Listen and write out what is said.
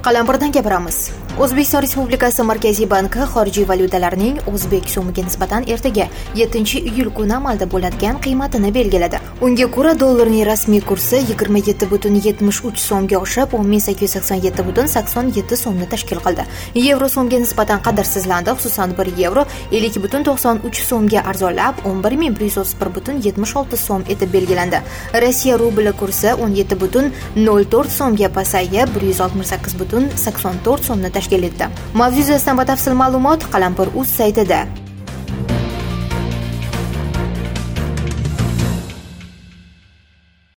Qalampirdan gapiramiz. O'zbekiston Respublikasi Markaziy banki xorijiy valyutalarning o'zbek so'miga nisbatan ertaga 7-iyul kuni amalda bo'ladigan qiymatini belgiladi. Unga ko'ra dollarning rasmiy kursi 27,73 so'mga oshib, 10.887,87 so'mni tashkil qildi. Yevro so'mga nisbatan qadrsizlandi, xususan 1 yevro 50,93 so'mga arzonlab, 11.131,76 so'm etib belgilandi. Rossiya rubli kursi 17,04 so'mga pasayib, 168,84 so'mni tashkil etdi. Mavzu yuzasidan batafsil ma'lumot Qalampir.uz saytida.